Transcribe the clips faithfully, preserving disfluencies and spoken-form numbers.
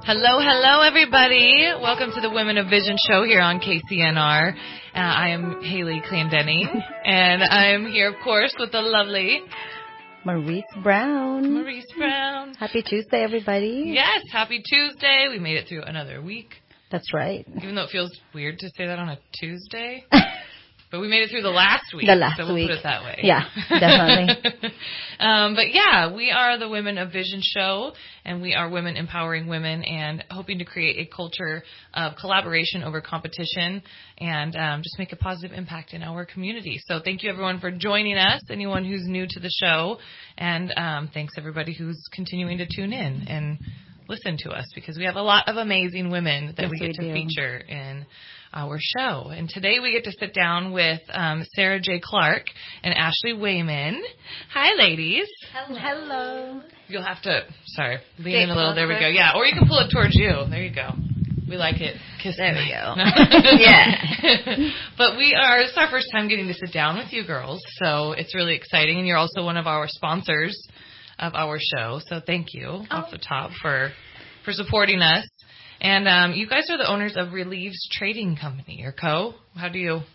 Hello, hello, everybody. Welcome to the Women of Vision show here on K C N R. Uh, I am Haley Clendenny, and I am here, of course, with the lovely Maurice Brown. Maurice Brown. Happy Tuesday, everybody. Yes, happy Tuesday. We made it through another week. That's right. Even though it feels weird to say that on a Tuesday. But we made it through the last week. The last so we'll week. put it that way. Yeah, definitely. um, but yeah, we are the Women of Vision show, and we are women empowering women and hoping to create a culture of collaboration over competition and um, just make a positive impact in our community. So thank you, everyone, for joining us, anyone who's new to the show. And um, thanks, everybody who's continuing to tune in and listen to us, because we have a lot of amazing women that yes, we get we to do. feature in our show. And today we get to sit down with um, Sarah J. Clark and Ashley Wayman. Hi, ladies. Hello. Hello. You'll have to, sorry, lean Get in a little. There we closer. go. Yeah, or you can pull it towards you. There you go. We like it. Kiss There me. we go. Yeah. But we are, it's our first time getting to sit down with you girls, so it's really exciting. And you're also one of our sponsors of our show, so thank you oh. off the top for for supporting us. And um, you guys are the owners of Relieves Trading Company, or Co. How do you?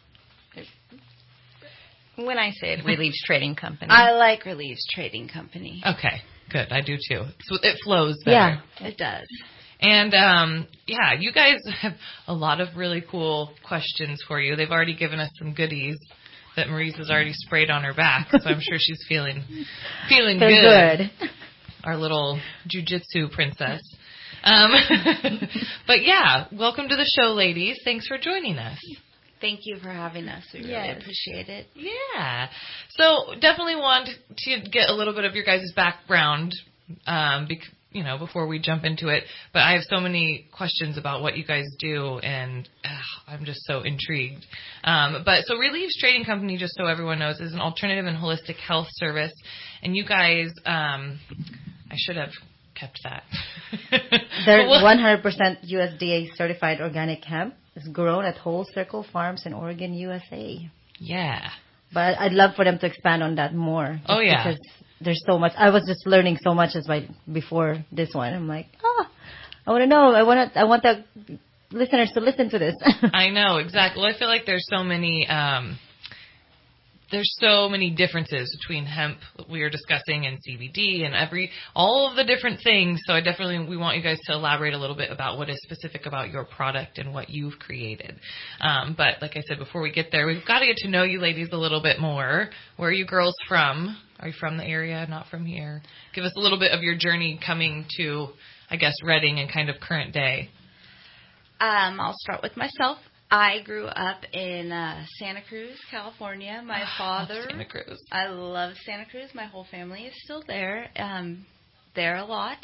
When I say it, Relieves Trading Company. I like Relieves Trading Company. Okay, good. I do too. So it flows better. Yeah, it does. And um, yeah, you guys have a lot of really cool questions for you. They've already given us some goodies that Maurice has already sprayed on her back, so I'm sure she's feeling feeling Feel good. good. Our little jujitsu princess. Um, but yeah, welcome to the show, ladies. Thanks for joining us. Thank you for having us. We really Yes. appreciate it. Yeah. So definitely want to get a little bit of your guys' background, um, bec- you know, before we jump into it. But I have so many questions about what you guys do, and ugh, I'm just so intrigued. Um, but so Relieves Trading Company, just so everyone knows, is an alternative and holistic health service. And you guys, um, I should have kept that. They're one hundred percent U S D A certified organic hemp. It's grown at Whole Circle Farms in Oregon, U S A. Yeah. But I'd love for them to expand on that more. Oh, yeah. Because there's so much. I was just learning so much as by before this one. I'm like, oh, I want to know. I want to. I want the listeners to listen to this. I know, exactly. Well, I feel like there's so many. Um, There's so many differences between hemp that we are discussing and C B D and every all of the different things. So I definitely we want you guys to elaborate a little bit about what is specific about your product and what you've created. Um, but like I said, before we get there, we've got to get to know you ladies a little bit more. Where are you girls from? Are you from the area? Not from here? Give us a little bit of your journey coming to, I guess, Redding and kind of current day. Um, I'll start with myself. I grew up in uh, Santa Cruz, California. My Oh, father, Santa Cruz. I love Santa Cruz. My whole family is still there, um, there a lot.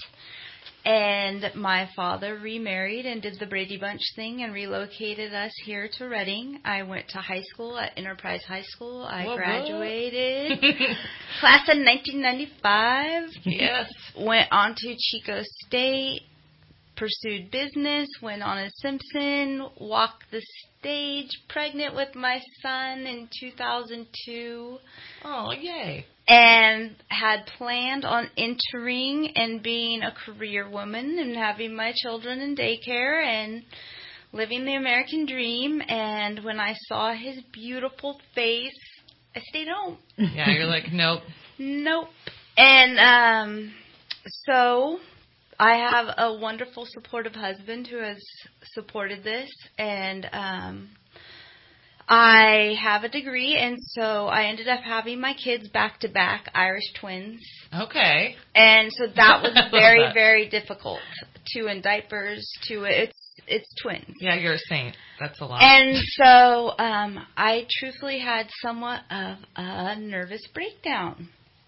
And my father remarried and did the Brady Bunch thing and relocated us here to Redding. I went to high school at Enterprise High School. I Whoa, graduated class of nineteen ninety-five. Yes. Went on to Chico State. Pursued business, went on as Simpson, walked the stage, pregnant with my son in two thousand two. Oh, yay. And had planned on entering and being a career woman and having my children in daycare and living the American dream. And when I saw his beautiful face, I stayed home. Yeah, you're like, nope. Nope. And um, so I have a wonderful, supportive husband who has supported this, and um, I have a degree, and so I ended up having my kids back-to-back, Irish twins. Okay. And so that was very, that. very difficult. Two in diapers, two, it's it's twins. Yeah, you're a saint. That's a lot. And so um, I truthfully had somewhat of a nervous breakdown.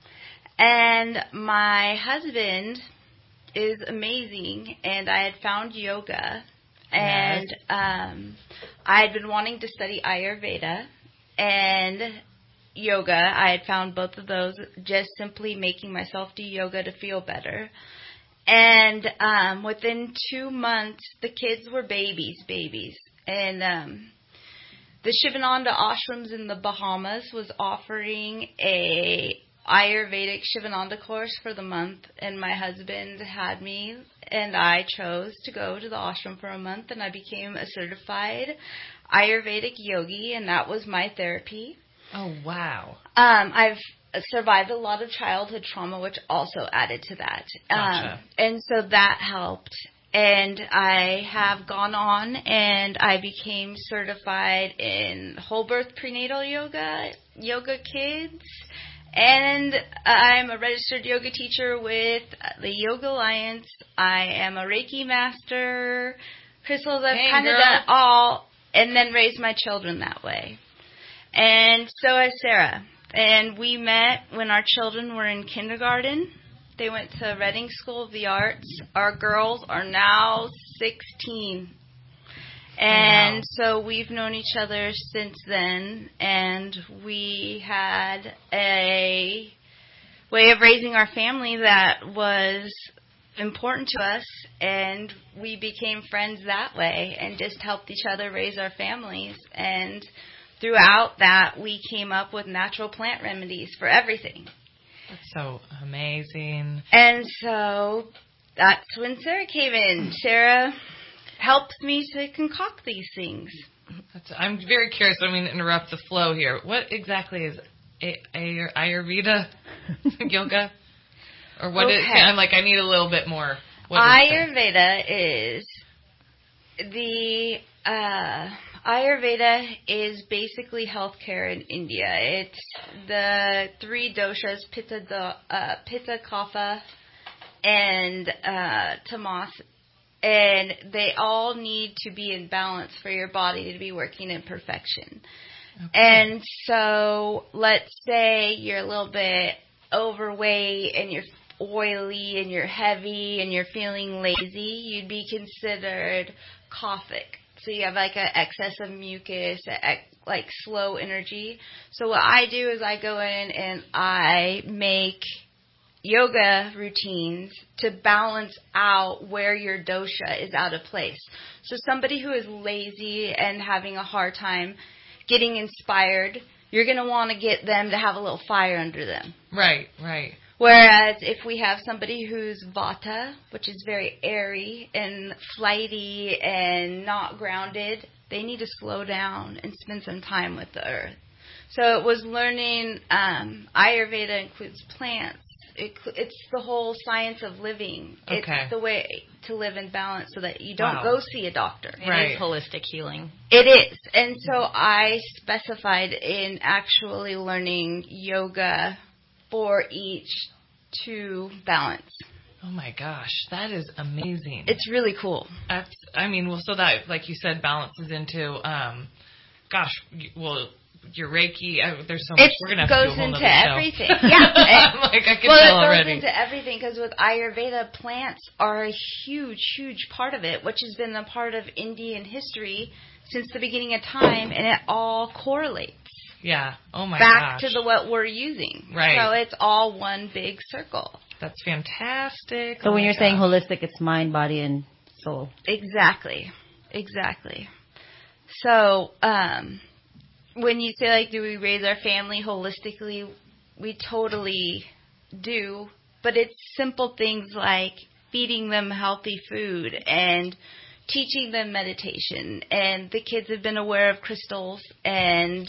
And my husband is amazing, and I had found yoga, and Yes. um, I had been wanting to study Ayurveda and yoga. I had found both of those, just simply making myself do yoga to feel better. And um, within two months, the kids were babies, babies. And um, the Shivananda Ashrams in the Bahamas was offering a Ayurvedic Shivananda course for the month, and my husband had me, and I chose to go to the ashram for a month, and I became a certified Ayurvedic yogi, and that was my therapy. Oh, wow. Um, I've survived a lot of childhood trauma, which also added to that. Gotcha. Um, and so that helped. And I have gone on and I became certified in whole birth prenatal yoga, yoga kids, and I'm a registered yoga teacher with the Yoga Alliance. I am a Reiki master. Crystals, I've Hey, kind of girl. done it all, and then raised my children that way. And so has Sarah. And we met when our children were in kindergarten. They went to Reading School of the Arts. Our girls are now sixteen. And wow. so we've known each other since then. And we had a way of raising our family that was important to us. And we became friends that way and just helped each other raise our families. And throughout that, we came up with natural plant remedies for everything. That's so amazing. And so that's when Sarah came in. Sarah helped me to concoct these things. That's, I'm very curious. I mean, to interrupt the flow here. What exactly is a- a- Ayurveda yoga? Or what Okay. is, I'm like, I need a little bit more. What is Ayurveda is the... Uh, Ayurveda is basically healthcare in India. It's the three doshas, Pitta, do, uh, Pitta, Kapha, and uh, Tamas, and they all need to be in balance for your body to be working in perfection. Okay. And so, let's say you're a little bit overweight and you're oily and you're heavy and you're feeling lazy, you'd be considered Kaphic. So you have like an excess of mucus, a, like slow energy. So what I do is I go in and I make yoga routines to balance out where your dosha is out of place. So somebody who is lazy and having a hard time getting inspired, you're going to want to get them to have a little fire under them. Right, right. Whereas if we have somebody who's vata, which is very airy and flighty and not grounded, they need to slow down and spend some time with the earth. So it was learning, um, Ayurveda includes plants. It, it's the whole science of living. Okay. It's the way to live in balance so that you don't Wow. go see a doctor. It Right. is holistic healing. It is. And so I specified in actually learning yoga for each to balance. Oh my gosh, that is amazing. It's really cool. That's, I mean, well, so that, like you said, balances into, um, gosh, y- well, your Reiki. I, there's so much. It We're gonna have to do a goes whole into nother show. everything. Yeah. like I can well, tell it goes already. into everything because with Ayurveda, plants are a huge, huge part of it, which has been a part of Indian history since the beginning of time, and it all correlates Yeah. Oh my back gosh. to the what we're using. Right. So it's all one big circle. That's fantastic. So Oh when my you're saying gosh. holistic, it's mind, body, and soul. Exactly. Exactly. So, um, when you say, like, do we raise our family holistically, we totally do. But it's simple things like feeding them healthy food and teaching them meditation. And the kids have been aware of crystals and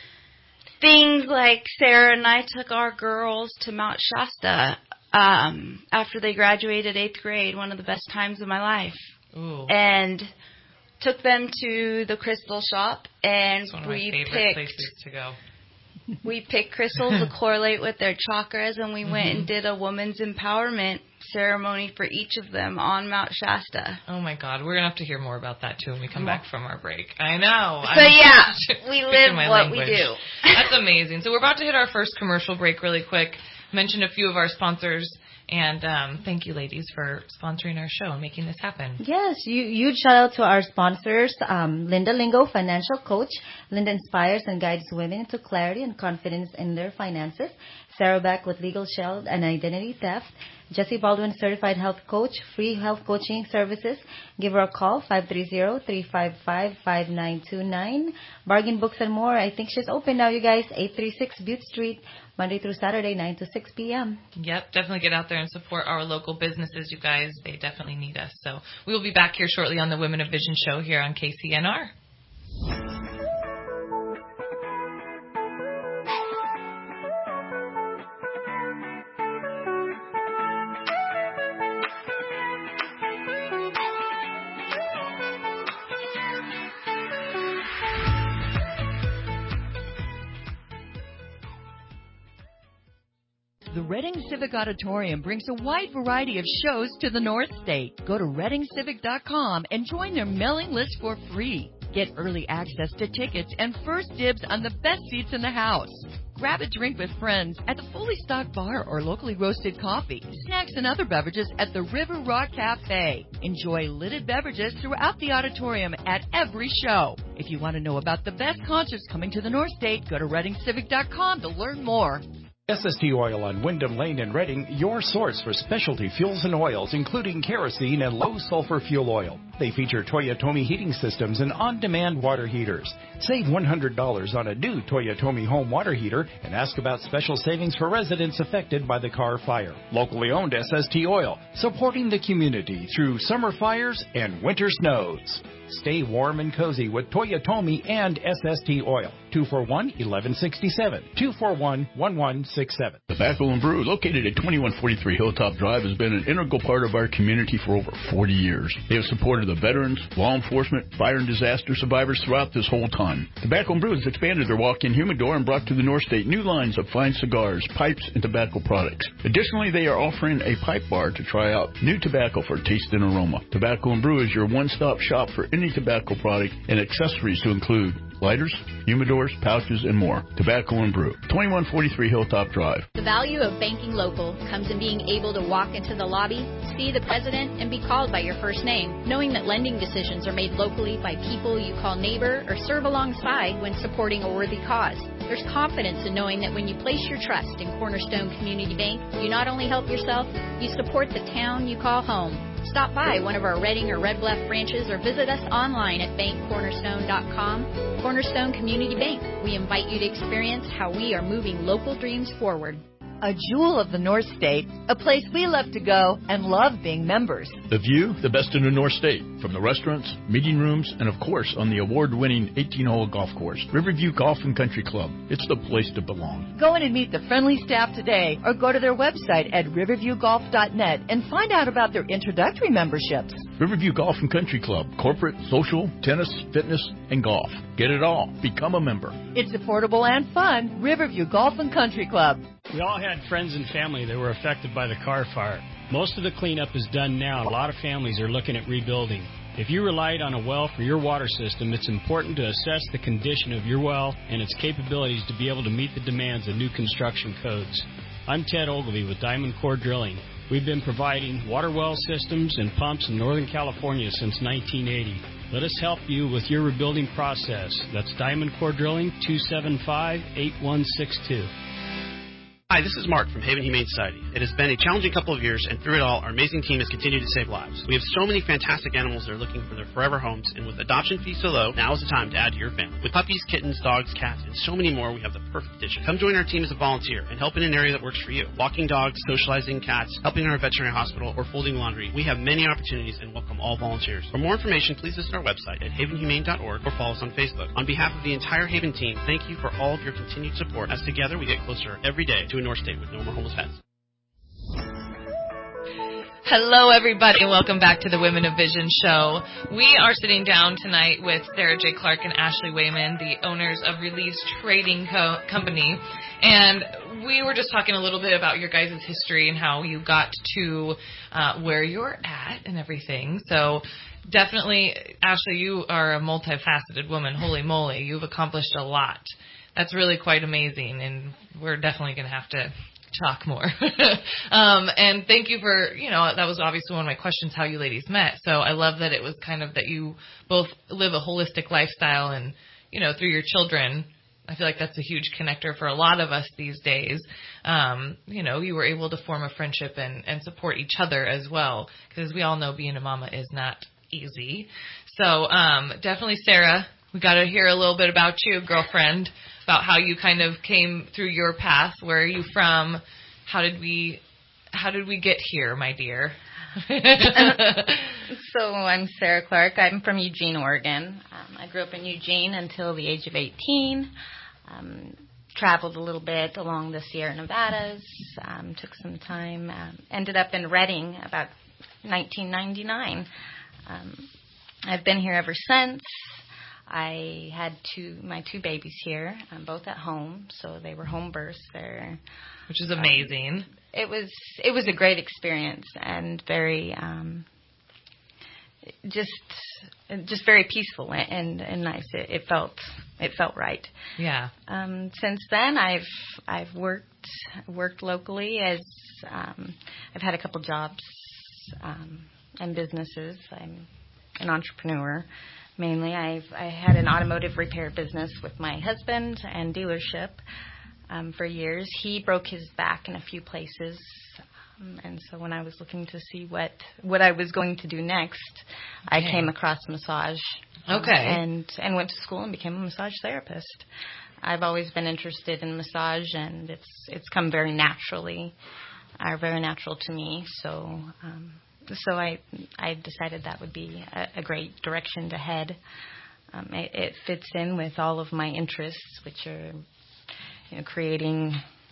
things like Sarah and I took our girls to Mount Shasta um, after they graduated eighth grade, one of the best times of my life. Ooh. And took them to the crystal shop, and It's one of my we favorite picked places to go. we picked crystals to correlate with their chakras, and we went Mhm. and did a woman's empowerment ceremony for each of them on Mount Shasta. Oh my God, we're gonna have to hear more about that too when we come back from our break. I know. So I'm yeah, speaking we live my what we language. do. That's amazing. So we're about to hit our first commercial break really quick. Mention a few of our sponsors, and um, thank you, ladies, for sponsoring our show and making this happen. Yes, you, huge shout out to our sponsors, um, Linda Lingo, financial coach. Linda inspires and guides women into clarity and confidence in their finances. Sarah Beck with Legal Shield and Identity Theft. Jessie Baldwin, Certified Health Coach, free health coaching services. Give her a call, five three zero, three five five, five nine two nine. Bargain Books and More. I think she's open now, you guys. eight three six Butte Street, Monday through Saturday, nine to six p.m. Yep, definitely get out there and support our local businesses, you guys. They definitely need us. So we will be back here shortly on the Women of Vision show here on K C N R. The Reading Civic Auditorium brings a wide variety of shows to the North State. Go to reading civic dot com and join their mailing list for free. Get early access to tickets and first dibs on the best seats in the house. Grab a drink with friends at the fully stocked bar or locally roasted coffee, snacks, and other beverages at the River Rock Cafe. Enjoy lidded beverages throughout the auditorium at every show. If you want to know about the best concerts coming to the North State, go to reading civic dot com to learn more. S S T Oil on Wyndham Lane in Reading, your source for specialty fuels and oils, including kerosene and low-sulfur fuel oil. They feature Toyotomi heating systems and on-demand water heaters. Save one hundred dollars on a new Toyotomi home water heater and ask about special savings for residents affected by the Carr fire. Locally owned S S T Oil, supporting the community through summer fires and winter snows. Stay warm and cozy with Toyotomi and S S T Oil. two four one, one one six seven. two four one, one one six seven. Tobacco and Brew, located at twenty-one forty-three Hilltop Drive, has been an integral part of our community for over forty years. They have supported the veterans, law enforcement, fire and disaster survivors throughout this whole time. Tobacco and Brew has expanded their walk-in humidor and brought to the North State new lines of fine cigars, pipes, and tobacco products. Additionally, they are offering a pipe bar to try out new tobacco for taste and aroma. Tobacco and Brew is your one-stop shop for any tobacco product and accessories to include lighters, humidors, pouches, and more. Tobacco and Brew, twenty-one forty-three Hilltop Drive. The value of banking local comes in being able to walk into the lobby, see the president, and be called by your first name, knowing that lending decisions are made locally by people you call neighbor or serve alongside when supporting a worthy cause. There's confidence in knowing that when you place your trust in Cornerstone Community Bank, you not only help yourself, you support the town you call home. Stop by one of our Reading or Red Bluff branches or visit us online at bank cornerstone dot com. Cornerstone Community Bank. We invite you to experience how we are moving local dreams forward. A jewel of the North State, a place we love to go and love being members. The view, the best in the North State, from the restaurants, meeting rooms, and of course on the award-winning eighteen-hole golf course, Riverview Golf and Country Club. It's the place to belong. Go in and meet the friendly staff today or go to their website at riverview golf dot net and find out about their introductory memberships. Riverview Golf and Country Club, corporate, social, tennis, fitness, and golf. Get it all. Become a member. It's affordable and fun. Riverview Golf and Country Club. We all had friends and family that were affected by the Carr fire. Most of the cleanup is done now. A lot of families are looking at rebuilding. If you relied on a well for your water system, it's important to assess the condition of your well and its capabilities to be able to meet the demands of new construction codes. I'm Ted Ogilvie with Diamond Core Drilling. We've been providing water well systems and pumps in Northern California since nineteen eighty. Let us help you with your rebuilding process. That's Diamond Core Drilling, two seven five, eight one six two. Hi, this is Mark from Haven Humane Society. It has been a challenging couple of years, and through it all, our amazing team has continued to save lives. We have so many fantastic animals that are looking for their forever homes, and with adoption fees so low, now is the time to add to your family. With puppies, kittens, dogs, cats, and so many more, we have the perfect addition. Come join our team as a volunteer and help in an area that works for you. Walking dogs, socializing cats, helping in our veterinary hospital, or folding laundry. We have many opportunities and welcome all volunteers. For more information, please visit our website at haven humane dot org or follow us on Facebook. On behalf of the entire Haven team, thank you for all of your continued support, as together we get closer every day to a North State with no more homeless pets. Hello, everybody, and welcome back to the Women of Vision show. We are sitting down tonight with Sarah J. Clark and Ashley Wayman, the owners of Release Trading Co- Company, and we were just talking a little bit about your guys' history and how you got to uh, where you're at and everything. So definitely, Ashley, you are a multifaceted woman. Holy moly, you've accomplished a lot. That's really quite amazing, and we're definitely going to have to talk more. um, and thank you for, you know, that was obviously one of my questions, how you ladies met. So I love that it was kind of that you both live a holistic lifestyle and, you know, through your children, I feel like that's a huge connector for a lot of us these days. Um, you know, you were able to form a friendship and, and support each other as well, because we all know being a mama is not easy. So um, definitely, Sarah, we got to hear a little bit about you, girlfriend, about how you kind of came through your path. Where are you from? How did we, how did we get here, my dear? So I'm Sarah Clark. I'm from Eugene, Oregon. Um, I grew up in Eugene until the age of eighteen. Um, traveled a little bit along the Sierra Nevadas. Um, took some time. Um, ended up in Redding about nineteen ninety-nine. Um, I've been here ever since. I had two my two babies here, um, both at home, so they were home births. They're, which is amazing. Um, it was it was a great experience and very um, just just very peaceful and, and nice. It, it felt it felt right. Yeah. Um, since then, I've I've worked worked locally as um, I've had a couple jobs um, and businesses. I'm an entrepreneur. Mainly, I've I had an automotive repair business with my husband and dealership um, for years. He broke his back in a few places, um, and so when I was looking to see what what I was going to do next, I okay. came across massage. Okay. Um, and and went to school and became a massage therapist. I've always been interested in massage, and it's it's come very naturally, or very natural to me. So. Um, So I I decided that would be a, a great direction to head. Um, it, it fits in with all of my interests, which are you know, creating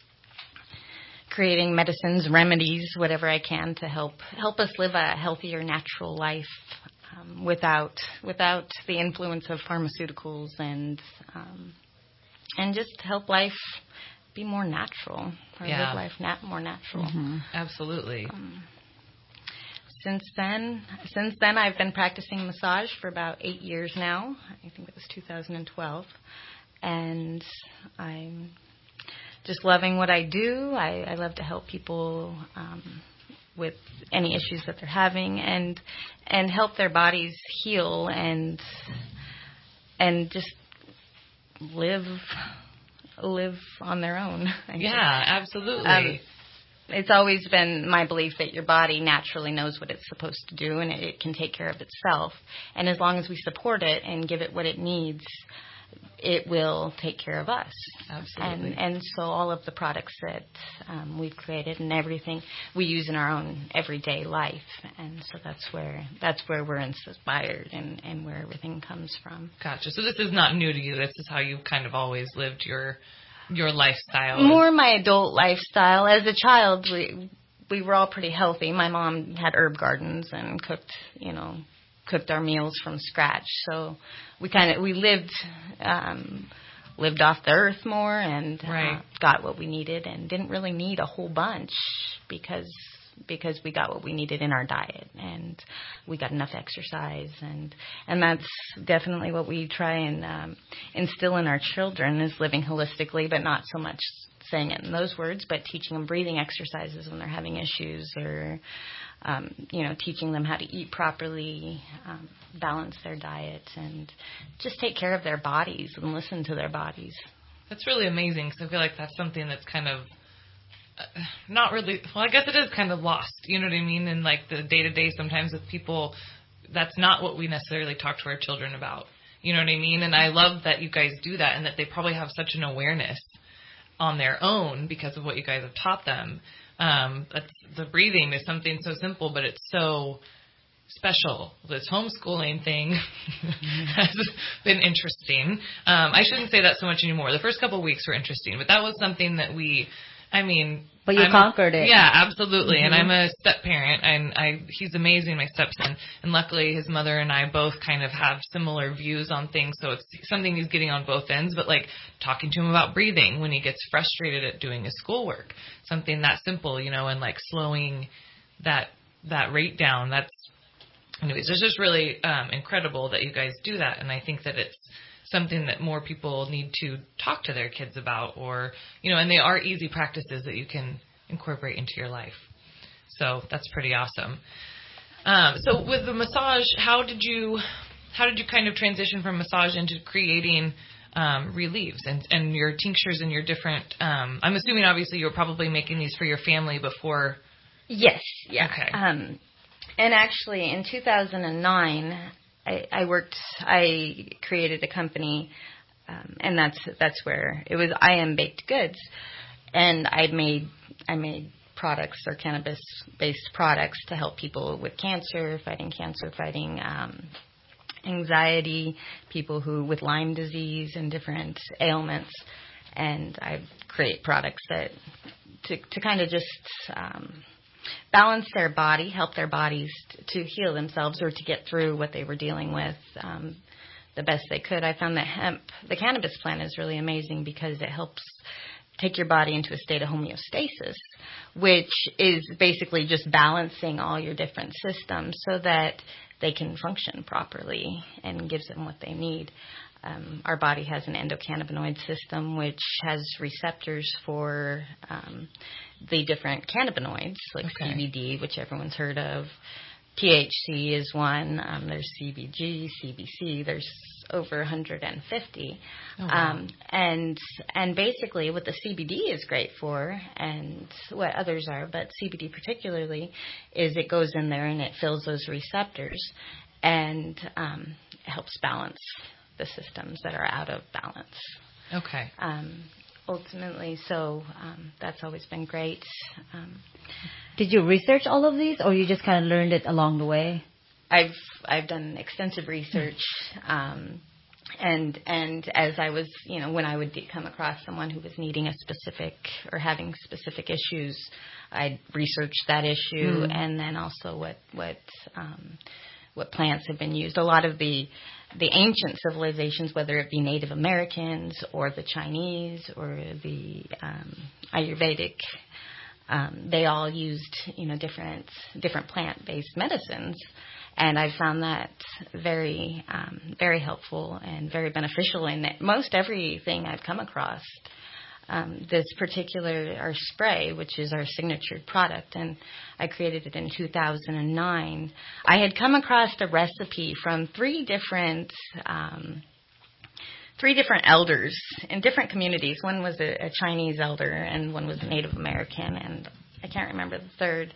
creating medicines, remedies, whatever I can to help help us live a healthier, natural life um, without without the influence of pharmaceuticals and um, and just help life be more natural, or yeah. live life nat- more natural. Mm-hmm. Absolutely. Um, Since then, since then, I've been practicing massage for about eight years now. I think it was two thousand twelve, and I'm just loving what I do. I, I love to help people um, with any issues that they're having, and and help their bodies heal and and just live live on their own. I yeah, guess. absolutely. Um, It's always been my belief that your body naturally knows what it's supposed to do, and it, it can take care of itself. And as long as we support it and give it what it needs, it will take care of us. Absolutely. And, and so all of the products that um, we've created and everything we use in our own everyday life. And so that's where that's where we're inspired and, and where everything comes from. Gotcha. So this is not new to you. This is how you've kind of always lived your your lifestyle. More my adult lifestyle. As a child, we we were all pretty healthy. My mom had herb gardens and cooked, you know, cooked our meals from scratch. So we kind of we lived um, lived off the earth more and right. uh, got what we needed and didn't really need a whole bunch because because we got what we needed in our diet and we got enough exercise and and that's definitely what we try and um, instill in our children is living holistically, but not so much saying it in those words, but teaching them breathing exercises when they're having issues or um, you know teaching them how to eat properly, um, balance their diet, and just take care of their bodies and listen to their bodies. That's really amazing because I feel like that's something that's kind of Uh, not really, well, I guess it is kind of lost, you know what I mean? In like the day to day, sometimes with people, that's not what we necessarily talk to our children about, you know what I mean? And I love that you guys do that and that they probably have such an awareness on their own because of what you guys have taught them. Um, that's, the breathing is something so simple, but it's so special. This homeschooling thing has been interesting. Um, I shouldn't say that so much anymore. The first couple of weeks were interesting, but that was something that we, I mean, but you I'm, conquered it. Yeah, absolutely. Mm-hmm. And I'm a step parent, and I he's amazing, my stepson. And luckily, his mother and I both kind of have similar views on things, so it's something he's getting on both ends. But like talking to him about breathing when he gets frustrated at doing his schoolwork, something that simple, you know, and like slowing that that rate down. That's, anyways, it's just really um, incredible that you guys do that, and I think that it's something that more people need to talk to their kids about, or, you know, and they are easy practices that you can incorporate into your life. So that's pretty awesome. Um, so with the massage, how did you, how did you kind of transition from massage into creating um, relieves, and and your tinctures and your different. Um, I'm assuming obviously you were probably making these for your family before. Yes. Yeah. Okay. Um, and actually, in two thousand nine, I, I worked. I created a company, um, and that's that's where it was. I Am Baked Goods, and I made I made products or cannabis-based products to help people with cancer, fighting cancer, fighting um, anxiety, people who with Lyme disease and different ailments, and I create products that to to kind of just um, balance their body, help their bodies t- to heal themselves or to get through what they were dealing with um, the best they could. I found that hemp, the cannabis plant, is really amazing because it helps take your body into a state of homeostasis, which is basically just balancing all your different systems so that they can function properly and gives them what they need. Um, our body has an endocannabinoid system, which has receptors for um, the different cannabinoids, like Okay. C B D, which everyone's heard of. T H C is one. Um, there's C B G, C B C. There's over one hundred fifty. Oh, wow. um, and and basically what the C B D is great for, and what others are, but C B D particularly, is it goes in there and it fills those receptors and um, it helps balance the systems that are out of balance. Okay. Um, ultimately, so um, that's always been great. Um, Did you research all of these, or you just kind of learned it along the way? I've I've done extensive research, um, and and as I was, you know, when I would de- come across someone who was needing a specific or having specific issues, I'd research that issue, Mm. and then also what what um, what plants have been used. A lot of the the ancient civilizations, whether it be Native Americans or the Chinese or the um, Ayurvedic. Um, they all used, you know, different different plant-based medicines, and I found that very um, very helpful and very beneficial in most everything I've come across. Um, this particular our spray, which is our signature product, and I created it in two thousand nine. I had come across a recipe from three different. Um, Three different elders in different communities. One was a, a Chinese elder, and one was a Native American, and I can't remember the third.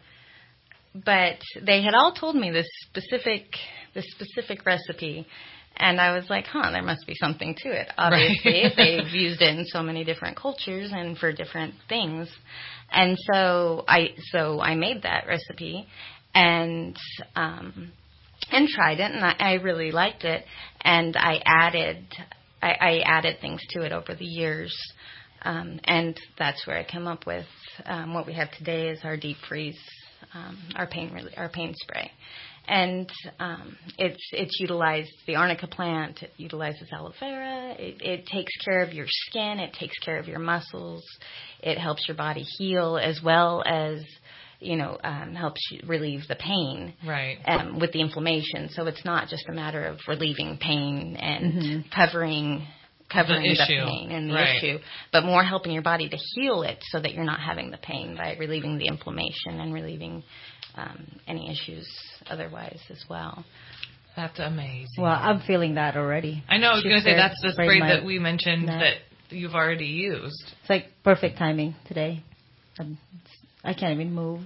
But they had all told me this specific, this specific recipe, and I was like, "Huh, there must be something to it." Obviously, Right. they've used it in so many different cultures and for different things, and so I, so I made that recipe, and. Um, and tried it, and I, I really liked it, and I added. I, I added things to it over the years, um, and that's where I came up with um, what we have today is our deep freeze, um, our pain really, our pain spray, and um, it's it's utilized the arnica plant, it utilizes aloe vera, it, it takes care of your skin, it takes care of your muscles, it helps your body heal as well as. You know, um, helps you relieve the pain Right. um, with the inflammation. So it's not just a matter of relieving pain and Mm-hmm. covering covering The the, issue. pain and the Right. issue, but more helping your body to heal it so that you're not having the pain by relieving the inflammation and relieving um, any issues otherwise as well. That's amazing. Well, I'm feeling that already. I know. I was She going to say sprayed- that's the sprayed spray my that we mentioned neck. that you've already used. It's like perfect timing today. I'm, I can't even move.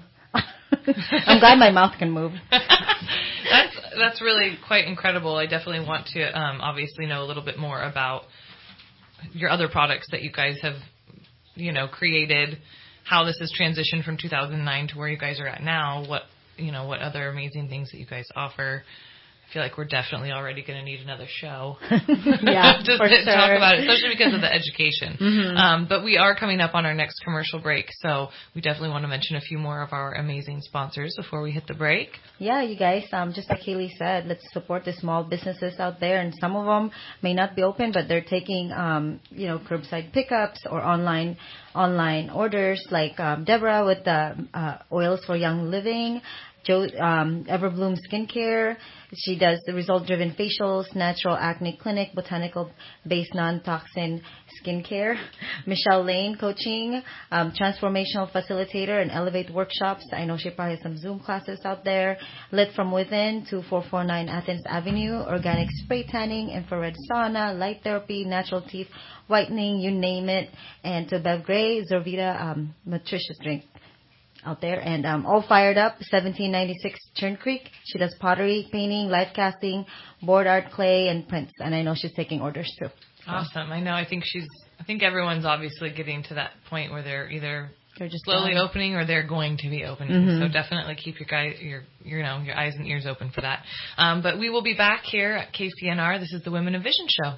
I'm glad my mouth can move. that's that's really quite incredible. I definitely want to um, obviously know a little bit more about your other products that you guys have, you know, created. How this has transitioned from two thousand nine to where you guys are at now. What you know, what other amazing things that you guys offer. I feel like we're definitely already going to need another show. Yeah, Just for to sure. talk about it, especially because of the education. Mhm. Um, but we are coming up on our next commercial break, so we definitely want to mention a few more of our amazing sponsors before we hit the break. Yeah, you guys, um, just like Haley said, let's support the small businesses out there. And some of them may not be open, but they're taking, um, you know, curbside pickups or online online orders, like um, Deborah with the uh, Oils for Young Living. Jo, um, Everbloom Skincare. She does the result-driven facials, natural acne clinic, botanical-based non-toxin skincare. Michelle Lane Coaching, um, transformational facilitator and Elevate workshops. I know she probably has some Zoom classes out there. Lit from Within, two four four nine Athens Avenue. Organic spray tanning, infrared sauna, light therapy, natural teeth whitening, you name it. And to Bev Gray, Zorvita um, nutritious drink out there. And um, All Fired Up, seventeen ninety-six Churn Creek. She does pottery, painting, life casting, board art, clay, and prints. And I know she's taking orders too. So. Awesome. I know. I think she's. I think everyone's obviously getting to that point where they're either they're just slowly done. opening or they're going to be opening. Mm-hmm. So definitely keep your guys, your you know, your eyes and ears open for that. Um, but we will be back here at K C N R. This is the Women of Vision show.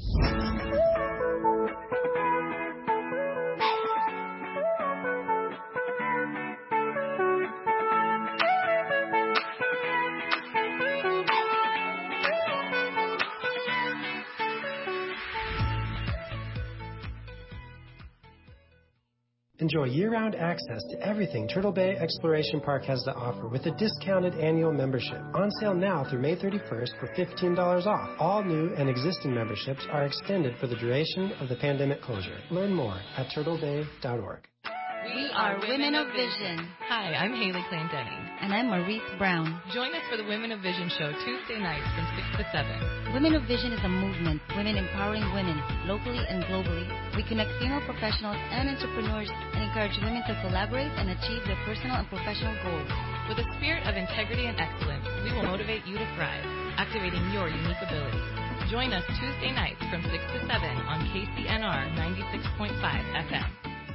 Enjoy year-round access to everything Turtle Bay Exploration Park has to offer with a discounted annual membership. On sale now through May thirty-first for fifteen dollars off. All new and existing memberships are extended for the duration of the pandemic closure. Learn more at turtle bay dot org. We are Women of Vision. Hi, I'm Haley Clendenning. And I'm Maurice Brown. Join us for the Women of Vision show Tuesday nights from six to seven. Women of Vision is a movement, women empowering women, locally and globally. We connect female professionals and entrepreneurs and encourage women to collaborate and achieve their personal and professional goals. With a spirit of integrity and excellence, we will motivate you to thrive, activating your unique abilities. Join us Tuesday nights from six to seven on K C N R ninety-six point five F M.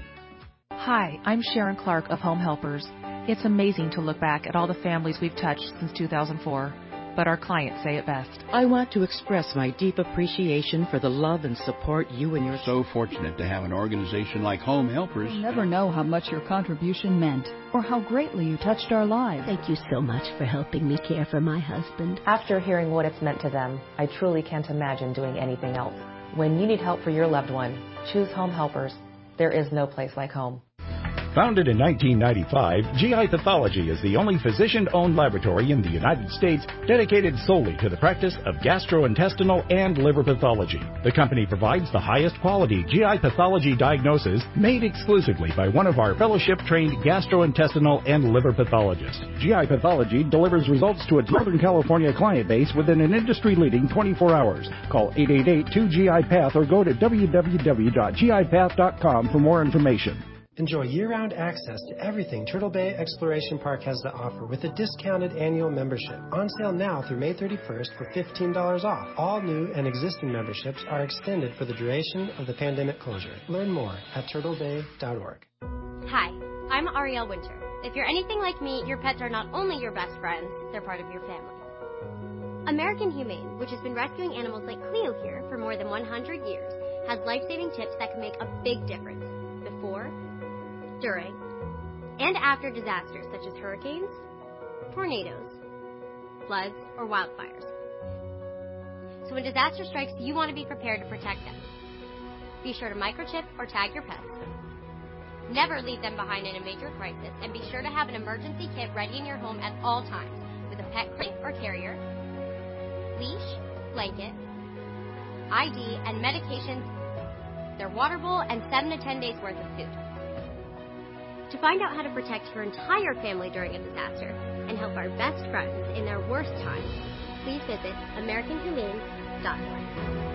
Hi, I'm Sharon Clark of Home Helpers. It's amazing to look back at all the families we've touched since two thousand four, but our clients say it best. I want to express my deep appreciation for the love and support you and your... So fortunate to have an organization like Home Helpers. You'll never know how much your contribution meant or how greatly you touched our lives. Thank you so much for helping me care for my husband. After hearing what it's meant to them, I truly can't imagine doing anything else. When you need help for your loved one, choose Home Helpers. There is no place like home. Founded in nineteen ninety-five, G I Pathology is the only physician-owned laboratory in the United States dedicated solely to the practice of gastrointestinal and liver pathology. The company provides the highest quality G I pathology diagnosis made exclusively by one of our fellowship-trained gastrointestinal and liver pathologists. G I Pathology delivers results to its Northern California client base within an industry-leading twenty-four hours. Call eight eight eight, two G I Path or go to w w w dot g i path dot com for more information. Enjoy year-round access to everything Turtle Bay Exploration Park has to offer with a discounted annual membership. On sale now through May thirty-first for fifteen dollars off. All new and existing memberships are extended for the duration of the pandemic closure. Learn more at turtle bay dot org. Hi, I'm Ariel Winter. If you're anything like me, your pets are not only your best friends, they're part of your family. American Humane, which has been rescuing animals like Cleo here for more than one hundred years, has life-saving tips that can make a big difference before, during, and after disasters such as hurricanes, tornadoes, floods, or wildfires. So when disaster strikes, you want to be prepared to protect them. Be sure to microchip or tag your pets. Never leave them behind in a major crisis, and be sure to have an emergency kit ready in your home at all times with a pet crate or carrier, leash, blanket, I D, and medications, their water bowl, and seven to ten days worth of food. To find out how to protect your entire family during a disaster and help our best friends in their worst times, please visit american humane dot org.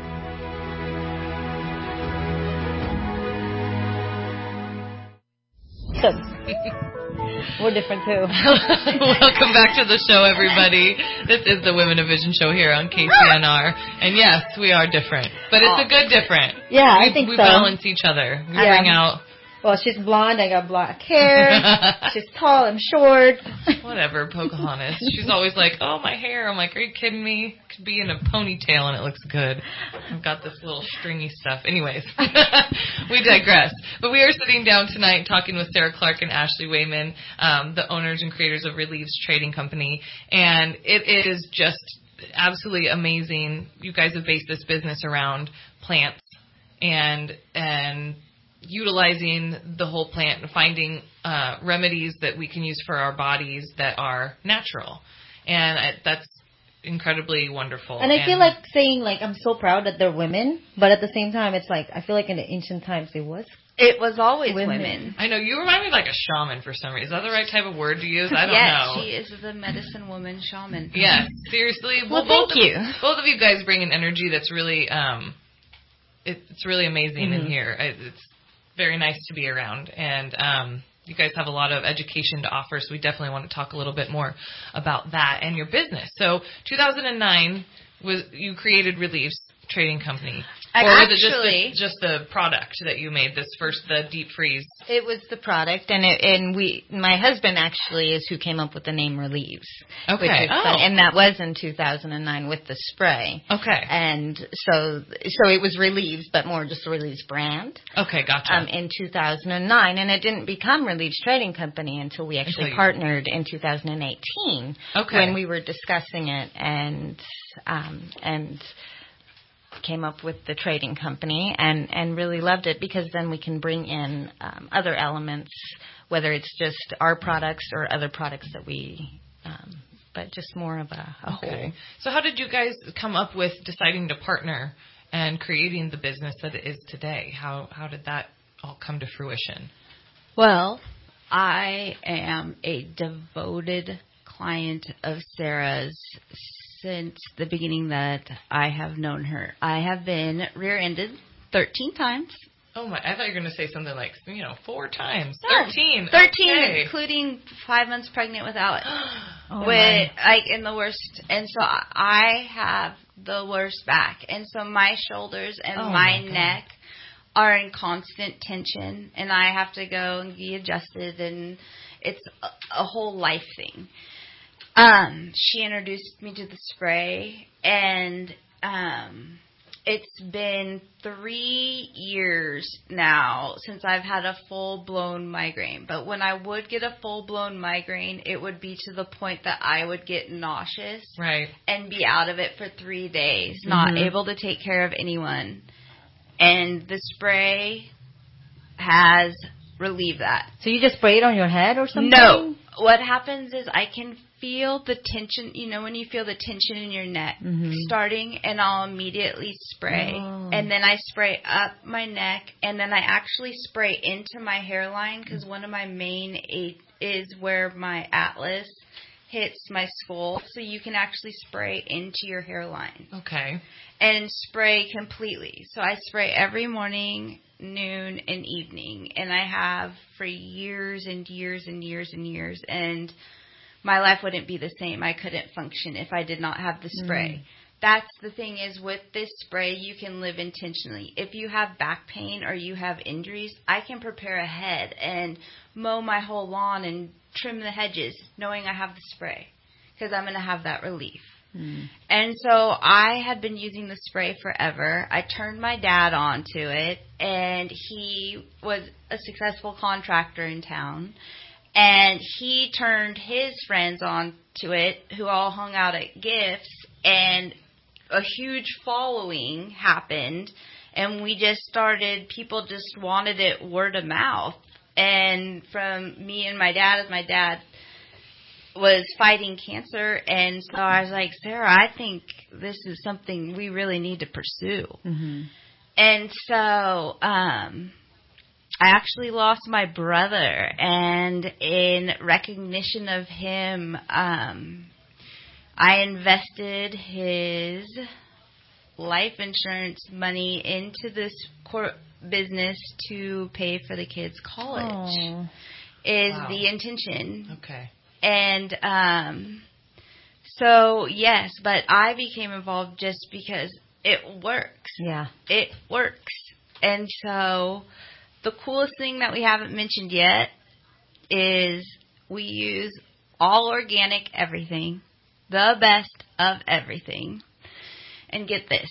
We're different too. Welcome back to the show, everybody. This is the Women of Vision show here on K C N R. And yes, we are different. But it's a good different. Yeah, we, I think we so. We balance each other. We yeah. bring out... Well, she's blonde, I got black hair. She's tall, I'm short. Whatever, Pocahontas. She's always like, oh, my hair. I'm like, are you kidding me? It could be in a ponytail and it looks good. I've got this little stringy stuff. Anyways, we digress. But we are sitting down tonight talking with Sarah Clark and Ashley Wayman, um, the owners and creators of Relieves Trading Company. And it is just absolutely amazing. You guys have based this business around plants and and utilizing the whole plant and finding uh, remedies that we can use for our bodies that are natural. And I, that's incredibly wonderful. And I and feel like saying, like, I'm so proud that they're women, but at the same time, it's like, I feel like in the ancient times it was. It was always women. women. I know, you remind me of like a shaman for some reason. Is that the right type of word to use? I don't yes, know. Yes, she is the medicine woman shaman. Yes, seriously. Well, well thank both you. Of, both of you guys bring an energy that's really, um, it, it's really amazing Mm-hmm. in here. It, it's very nice to be around. And um, you guys have a lot of education to offer, so we definitely want to talk a little bit more about that and your business. So two thousand nine, was you created Relieves Trading Company. I Or was actually, it just the, just the product that you made, this first, the deep freeze? It was the product, and it, and we, my husband actually is who came up with the name Relieves. Okay. Which is Oh. fun, and that was in two thousand nine with the spray. Okay. And so, so it was Relieves, but more just the Relieves brand. Okay, gotcha. Um, in two thousand nine, and it didn't become Relieves Trading Company until we actually Until you- partnered in two thousand eighteen. Okay. When we were discussing it, and um, and. came up with the trading company and, and really loved it because then we can bring in um, other elements, whether it's just our products or other products that we, um, but just more of a, a okay. whole. So how did you guys come up with deciding to partner and creating the business that it is today? How how did that all come to fruition? Well, I am a devoted client of Sarah's since the beginning that I have known her. I have been rear-ended thirteen times. Oh my! I thought you were going to say something like, you know, four times. No, Thirteen. Thirteen, Okay. including five months pregnant with Alex. Oh, with my. like in the worst, and so I have the worst back, and so my shoulders and Oh, my, my God. neck are in constant tension, and I have to go and be adjusted, and it's a, a whole life thing. Um, she introduced me to the spray, and um, it's been three years now since I've had a full-blown migraine. But when I would get a full-blown migraine, it would be to the point that I would get nauseous Right. and be out of it for three days, not Mhm. able to take care of anyone. And the spray has relieved that. So you just spray it on your head or something? No. What happens is I can feel the tension, you know, when you feel the tension in your neck Mhm. starting, and I'll immediately spray. Oh. And then I spray up my neck, and then I actually spray into my hairline because one of my main aid is where my atlas hits my skull. So you can actually spray into your hairline Okay. and spray completely. So I spray every morning, noon, and evening. And I have for years and years and years and years. And my life wouldn't be the same. I couldn't function if I did not have the spray. Mm. That's the thing is with this spray, you can live intentionally. If you have back pain or you have injuries, I can prepare ahead and mow my whole lawn and trim the hedges knowing I have the spray because I'm going to have that relief. Mm. And so I had been using the spray forever. I turned my dad onto it, and he was a successful contractor in town. And he turned his friends on to it, who all hung out at Gifts, and a huge following happened. And we just started, people just wanted it word of mouth. And from me and my dad, as my dad was fighting cancer, and so I was like, Sarah, I think this is something we really need to pursue. Mm-hmm. And so um, I actually lost my brother, and in recognition of him, um, I invested his life insurance money into this cor- business to pay for the kids' college. Oh. Is Wow. the intention. Okay. And um, so, yes, but I became involved just because it works. Yeah. It works. And so the coolest thing that we haven't mentioned yet is we use all organic everything, the best of everything. And get this,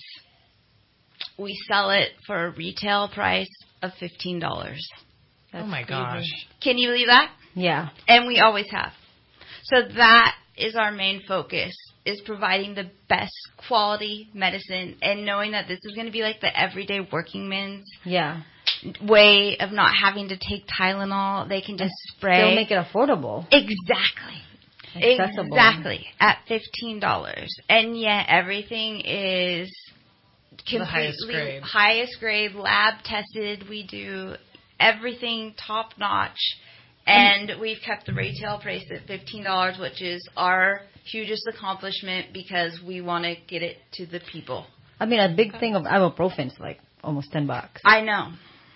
we sell it for a retail price of fifteen dollars. Oh, my gosh. Can you believe that? Yeah. And we always have. So that is our main focus, is is providing the best quality medicine and knowing that this is going to be like the everyday working man's yeah. way of not having to take Tylenol. They can just and spray. Still make it affordable. Exactly. Accessible. Exactly. At fifteen dollars. And yet everything is completely the highest grade. highest grade, lab tested. We do everything top notch. And we've kept the retail price at fifteen dollars, which is our hugest accomplishment because we want to get it to the people. I mean, a big thing of ibuprofen is like almost ten bucks. I know.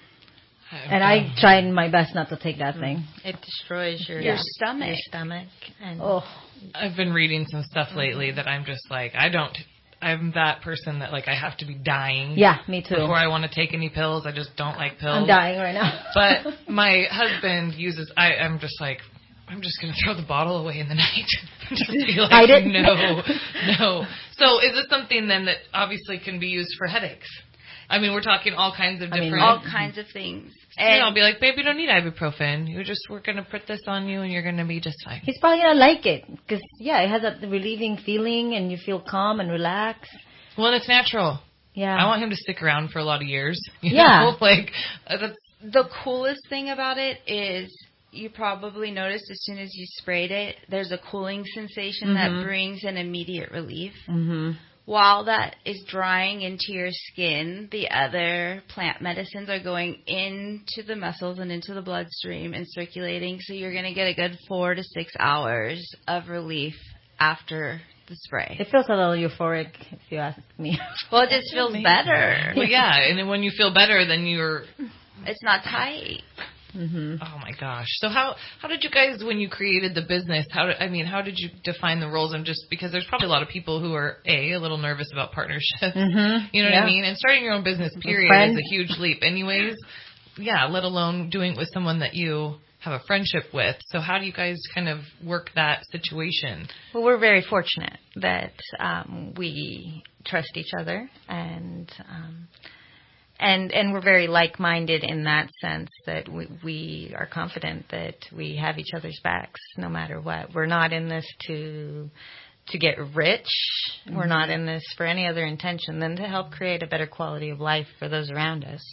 And I tried my best not to take that thing. It destroys your, your stomach. Your stomach. And oh. I've been reading some stuff lately that I'm just like, I don't, I'm that person that like I have to be dying. Yeah, me too. Before I want to take any pills. I just don't like pills. I'm dying right now. But my husband uses, I, I'm just like, I'm just going to throw the bottle away in the night. Just be like, Hide it? no, no. So is it something then that obviously can be used for headaches? I mean, we're talking all kinds of I different... mean, all kinds of things. And I'll be like, babe, you don't need ibuprofen. You just, we're going to put this on you and you're going to be just fine. He's probably going to like it. Because, yeah, it has a relieving feeling and you feel calm and relaxed. Well, and it's natural. Yeah. I want him to stick around for a lot of years. You yeah. know? Like, uh, that's... The coolest thing about it is you probably noticed as soon as you sprayed it, there's a cooling sensation mm-hmm. that brings an immediate relief. Mm-hmm. While that is drying into your skin, the other plant medicines are going into the muscles and into the bloodstream and circulating. So you're going to get a good four to six hours of relief after the spray. It feels a little euphoric, if you ask me. Well, it just feels better. Well, yeah, and then when you feel better, then you're... It's not tight. Mm-hmm. Oh my gosh! So how how did you guys, when you created the business, how did, I mean, how did you define the roles? And just because there's probably a lot of people who are a a little nervous about partnerships. Mm-hmm. You know yeah. what I mean? And starting your own business, period, is a huge leap. Anyways, yeah. Let alone doing it with someone that you have a friendship with. So how do you guys kind of work that situation? Well, we're very fortunate that um, we trust each other and. Um, And and we're very like-minded in that sense that we, we are confident that we have each other's backs no matter what. We're not in this to to get rich. Mm-hmm. We're not in this for any other intention than to help create a better quality of life for those around us.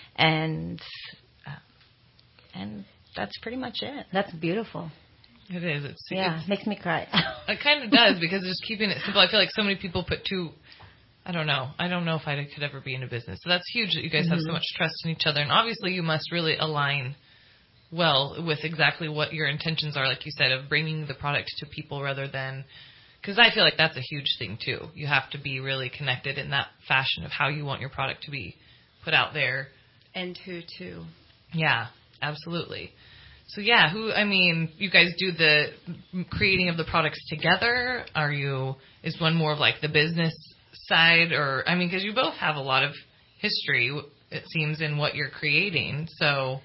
And uh, and that's pretty much it. That's beautiful. It is. It's, yeah, it's, makes me cry. It kind of does because just keeping it simple. I feel like so many people put too... I don't know. I don't know if I could ever be in a business. So that's huge that you guys mm-hmm. have so much trust in each other. And obviously you must really align well with exactly what your intentions are, like you said, of bringing the product to people rather than... Because I feel like that's a huge thing, too. You have to be really connected in that fashion of how you want your product to be put out there. And who, too. Yeah, absolutely. So, yeah, who, I mean, you guys do the creating of the products together? Are you... Is one more of like the business side, or I mean, because you both have a lot of history, it seems, in what you're creating. So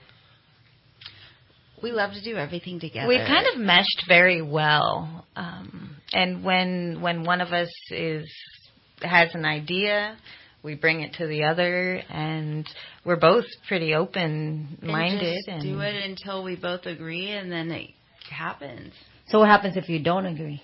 we love to do everything together. We kind of meshed very well, um, and when when one of us is has an idea, we bring it to the other, and we're both pretty open-minded. And just and do it until we both agree, and then it happens. So what happens if you don't agree?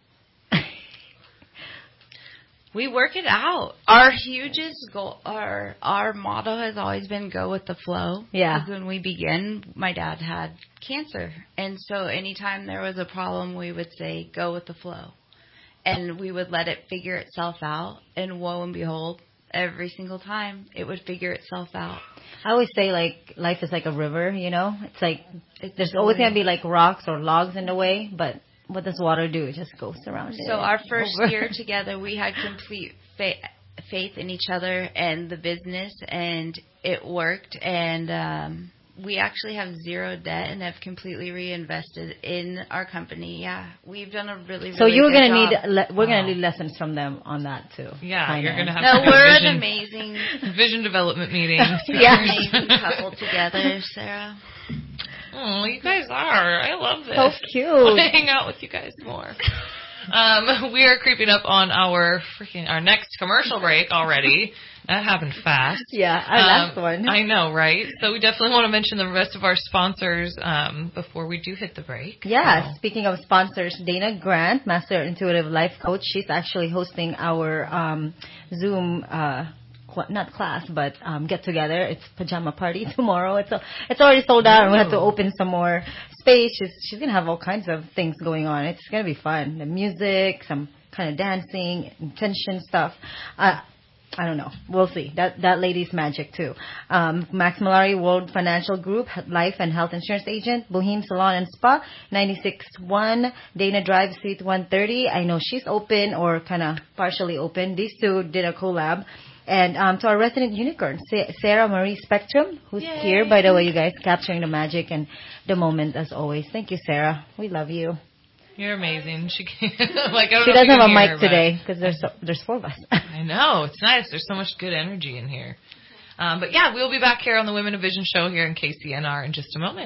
We work it out. Our hugest goal, our our motto has always been go with the flow. Yeah. Because when we began, my dad had cancer. And so anytime there was a problem, we would say, go with the flow. And we would let it figure itself out. And woe and behold, every single time, it would figure itself out. I always say, like, life is like a river, you know? It's like, it's there's always going to be, like, rocks or logs in the way, but... What does water do? It just goes around it. So our first over. year together, we had complete fa- faith in each other and the business, and it worked. And um, we actually have zero debt and have completely reinvested in our company. Yeah, we've done a really, really so you're good gonna job. need le- we're wow. gonna need lessons from them on that too. Yeah, Finance. you're gonna have no, to we're vision, an amazing vision development meeting. yeah, amazing couple together, Sarah. Oh, you guys are. I love this. So cute. I want to hang out with you guys more. Um, we are creeping up on our freaking our next commercial break already. That happened fast. Yeah, our um, last one. I know, right? So we definitely want to mention the rest of our sponsors um, before we do hit the break. Yeah, so. Speaking of sponsors, Dana Grant, Master Intuitive Life Coach, she's actually hosting our um, Zoom, uh, cl- not class, but um, get-together. It's pajama party tomorrow. It's a, it's already sold out, and we have to open some more space. She's, she's going to have all kinds of things going on. It's going to be fun. The music, some kind of dancing, intention stuff. Uh, I don't know. We'll see. That that lady's magic too. Um, Max Malari World Financial Group, life and health insurance agent, Boheme Salon and Spa, ninety-six one Dana Drive, Suite one thirty. I know she's open or kind of partially open. These two did a collab. And um, to our resident unicorn, Sarah Marie Spectrum, who's Yay. Here, by the way, you guys, capturing the magic and the moment as always. Thank you, Sarah. We love you. You're amazing. She like I don't she know doesn't have a mic her, today because there's so, there's four of us. I know, it's nice. There's so much good energy in here. Um, but yeah, we'll be back here on the Women of Vision show here in K C N R in just a moment.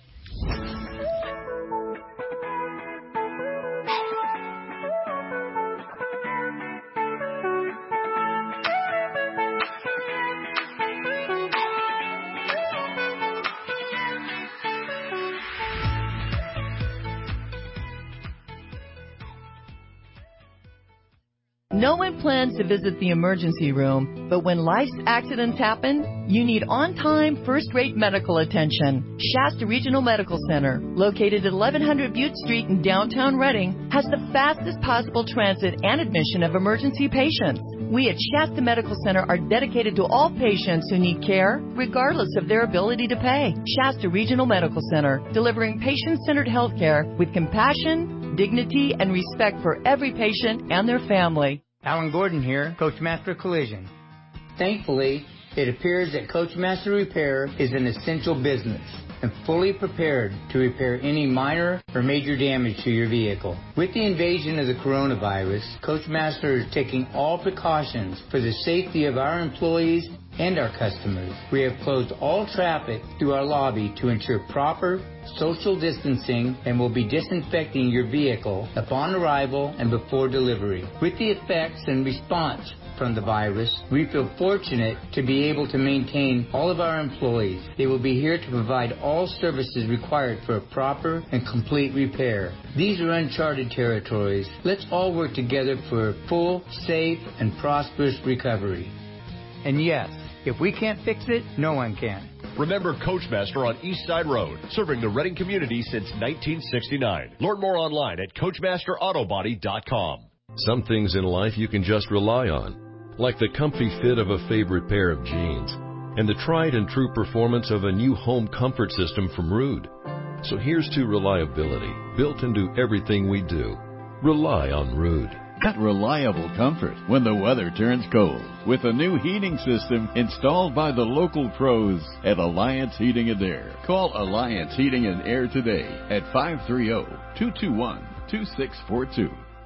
No one plans to visit the emergency room, but when life's accidents happen, you need on-time, first-rate medical attention. Shasta Regional Medical Center, located at eleven hundred Butte Street in downtown Reading, has the fastest possible transit and admission of emergency patients. We at Shasta Medical Center are dedicated to all patients who need care, regardless of their ability to pay. Shasta Regional Medical Center, delivering patient-centered health care with compassion, dignity, and respect for every patient and their family. Alan Gordon here, Coachmaster Collision. Thankfully, it appears that Coachmaster Repair is an essential business and fully prepared to repair any minor or major damage to your vehicle. With the invasion of the coronavirus, Coachmaster is taking all precautions for the safety of our employees and our customers. We have closed all traffic through our lobby to ensure proper social distancing and will be disinfecting your vehicle upon arrival and before delivery. With the effects and response from the virus, we feel fortunate to be able to maintain all of our employees. They will be here to provide all services required for a proper and complete repair. These are uncharted territories. Let's all work together for a full, safe, and prosperous recovery. And yes, if we can't fix it, no one can. Remember Coachmaster on East Side Road, serving the Reading community since nineteen sixty-nine. Learn more online at coachmaster auto body dot com. Some things in life you can just rely on, like the comfy fit of a favorite pair of jeans and the tried and true performance of a new home comfort system from Rude. So here's to reliability, built into everything we do. Rely on Rude. Get reliable comfort when the weather turns cold with a new heating system installed by the local pros at Alliance Heating and Air. Call Alliance Heating and Air today at five three zero, two two one, two six four two.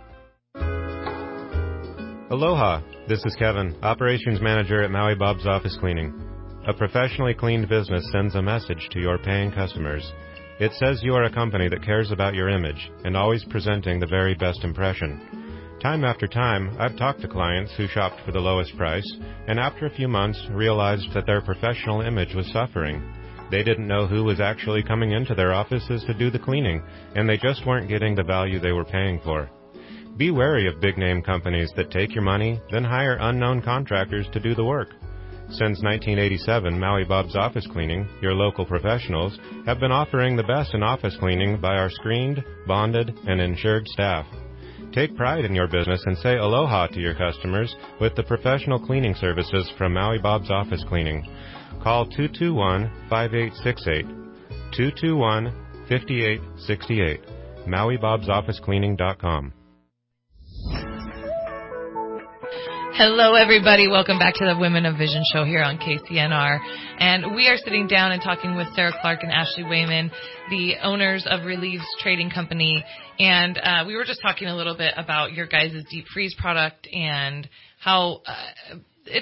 Aloha, this is Kevin, Operations Manager at Maui Bob's Office Cleaning. A professionally cleaned business sends a message to your paying customers. It says you are a company that cares about your image and always presenting the very best impression. Time after time, I've talked to clients who shopped for the lowest price and after a few months realized that their professional image was suffering. They didn't know who was actually coming into their offices to do the cleaning, and they just weren't getting the value they were paying for. Be wary of big-name companies that take your money, then hire unknown contractors to do the work. Since nineteen eighty-seven, Maui Bob's Office Cleaning, your local professionals, have been offering the best in office cleaning by our screened, bonded, and insured staff. Take pride in your business and say aloha to your customers with the professional cleaning services from Maui Bob's Office Cleaning. Call two two one, five eight six eight, two two one, five eight six eight, maui bobs office cleaning dot com. Hello, everybody. Welcome back to the Women of Vision show here on K C N R. And we are sitting down and talking with Sarah Clark and Ashley Wayman, the owners of Relieves Trading Company. And uh, we were just talking a little bit about your guys' deep freeze product and how uh, it's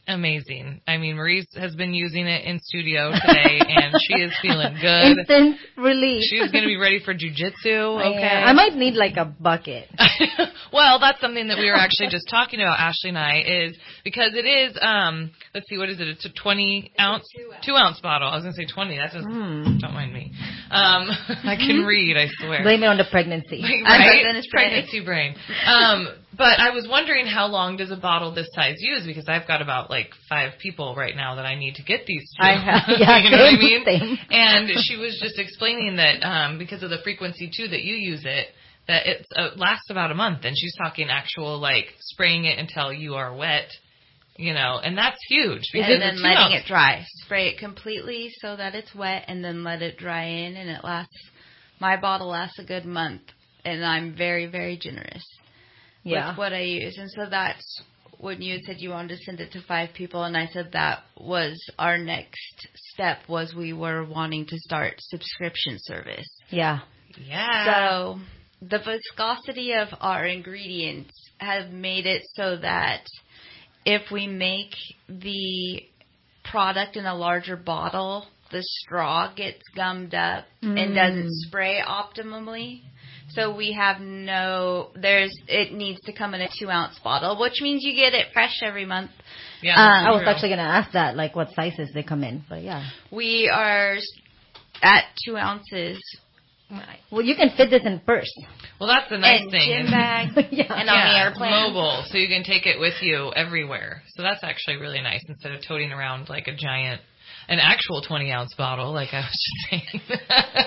amazing. I mean, Maurice has been using it in studio today, and she is feeling good. Instant relief. She's going to be ready for jujitsu. Okay, yeah. I might need like a bucket. Well, that's something that we were actually just talking about, Ashley and I, is because it is. Um, let's see, what is it? It's a twenty ounce, two ounce bottle. I was going to say twenty. That doesn't. Mm. Don't mind me. Um, I can read. I swear. Blame it on the pregnancy. Right? Pregnancy brain. Um, but I was wondering, how long does a bottle this size use? Because I've got about like five people right now that I need to get these to. I have, yeah, you know what I mean? Same. And she was just explaining that um, because of the frequency too that you use it, that it uh, lasts about a month. And she's talking actual like spraying it until you are wet, you know, and that's huge. And then letting ounce. it dry. Spray it completely so that it's wet, and then let it dry in, and it lasts. My bottle lasts a good month, and I'm very, very generous. Yeah. With what I use. And so that's when you said you wanted to send it to five people, and I said that was our next step, was we were wanting to start subscription service. Yeah. Yeah. So the viscosity of our ingredients have made it so that if we make the product in a larger bottle, the straw gets gummed up mm. and doesn't spray optimally. So we have no, there's, it needs to come in a two ounce bottle, which means you get it fresh every month. Yeah, um, I was actually going to ask that, like what sizes they come in, but yeah. We are at two ounces. Well, you can fit this in purse. Well, that's the nice and thing. Gym bag. yeah. And on yeah, the airplane. Mobile, so you can take it with you everywhere. So that's actually really nice instead of toting around like a giant, an actual twenty ounce bottle, like I was just saying.